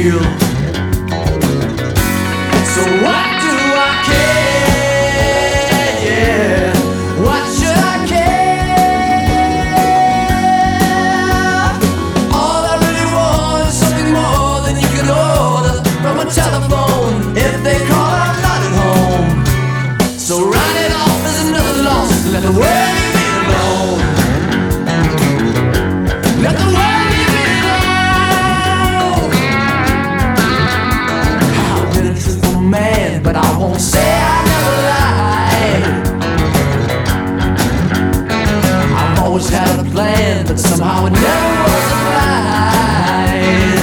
feel. So what do I care? Yeah, what should I care? All I really want is something more than you can order from a telephone. If they call, I'm not at home. So write it off as another loss. Let the world leave me alone. Let the world leave me alone. I've been a truthful man, but I won't say I never lied. I've always had a plan, but somehow it never was applied.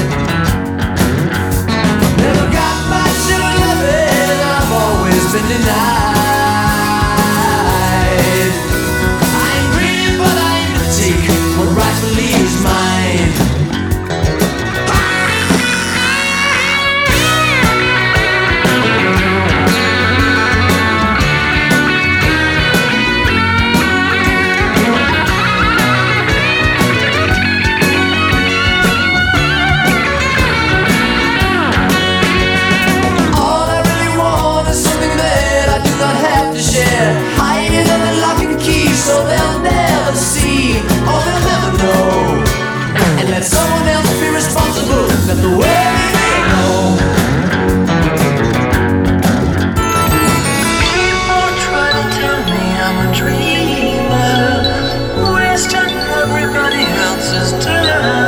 Never got my shit of living, I've always been denied. What rightfully is mine. All I really want is something that I do not have to share. Hide it under lock and key so they'll never see. Oh, they'll never know. And let someone else be responsible. Let the world leave me alone. People try to tell me I'm a dreamer, wasting everybody else's time.